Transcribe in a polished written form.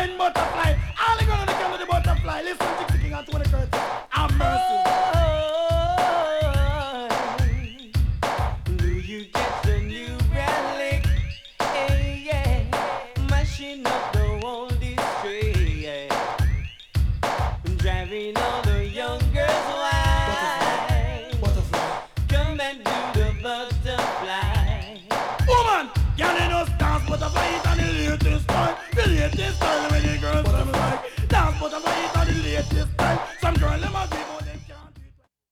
fine butterfly. All the girls on the camera, the butterfly. Listen, Gypsy King and Tony Curtis. Have mercy. Do you get the new relic? Hey, yeah. Mashing up the whole district, yeah. Driving all the young girls wild. Butterfly. Come and do the butterfly. Woman, girl in us dance butterfly. It's on the latest style. The latest style when the girls